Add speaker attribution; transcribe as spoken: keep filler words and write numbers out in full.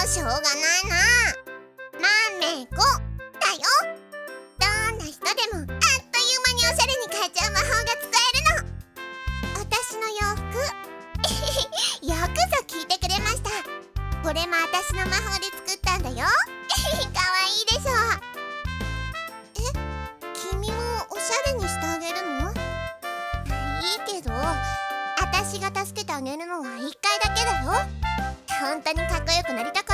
Speaker 1: しょうがないな。まめこだよ。どんな人でもあっという間におしゃれに変えちゃう魔法が使えるの。私の洋服よくぞ聞いてくれました。これも私の魔法で作ったんだよ。かわいいでしょ。え、君もおしゃれにしてあげるの？いいけど、私が助けてあげるのはいっかいだけだよ。本当にかっこよくなりたく